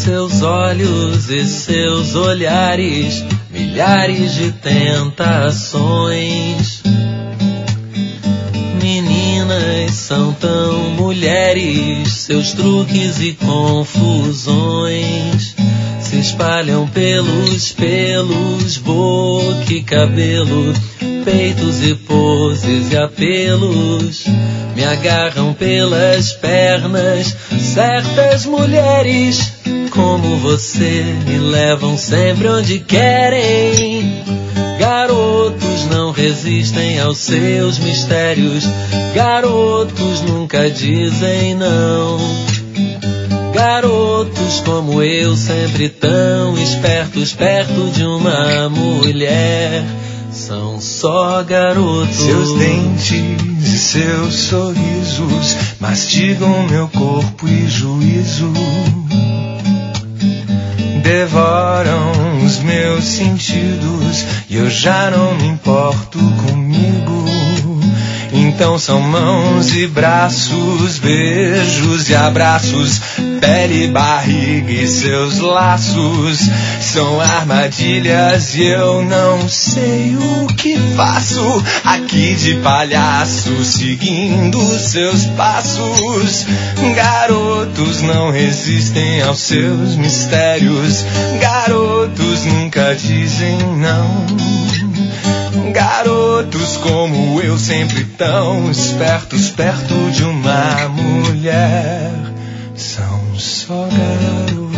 seus olhos e seus olhares, milhares de tentações. Meninas são tão mulheres, seus truques e confusões se espalham pelos pelos, boca e cabelo, peitos e poses e apelos. Me agarram pelas pernas, certas mulheres como você me levam sempre onde querem. Garotos não resistem aos seus mistérios, garotos nunca dizem não. Garotos como eu, sempre tão espertos, perto de uma mulher, são só garotos. Seus dentes e seus sorrisos mastigam meu corpo e juízo, devoram os meus sentidos e eu já não me importo comigo. Então são mãos e braços, beijos e abraços, pele, barriga e seus laços. São armadilhas e eu não sei o que faço aqui de palhaço, seguindo seus passos. Garotos não resistem aos seus mistérios, garotos nunca dizem não. Garotos como eu, sempre tão espertos, perto de uma mulher, são só garotos.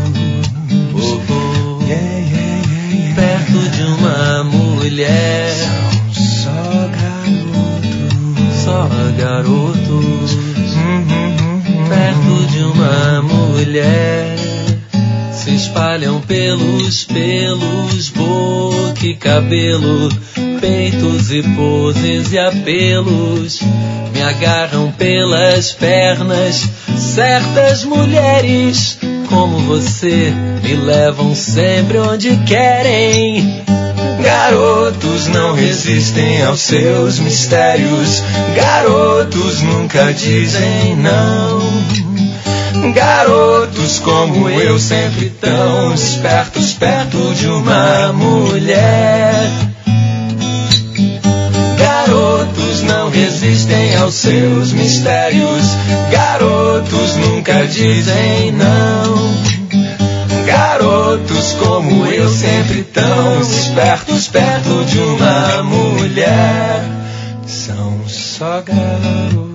Perto de uma mulher, são só garotos. Só garotos. Perto de uma mulher, se espalham pelos pelos, boca e cabelo, peitos e poses e apelos. Me agarram pelas pernas, certas mulheres como você me levam sempre onde querem. Garotos não resistem aos seus mistérios, garotos nunca dizem não. Garotos como eu, sempre tão espertos, perto de uma mulher. Garotos não resistem aos seus mistérios, garotos nunca dizem não. Garotos como eu, sempre tão espertos, perto de uma mulher, são só garotos.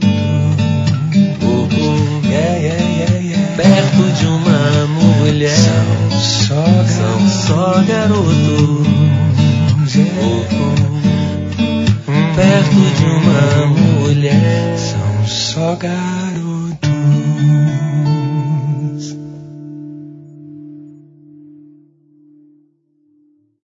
Perto de uma mulher, são só garotos. Perto de uma mulher, são só garotos.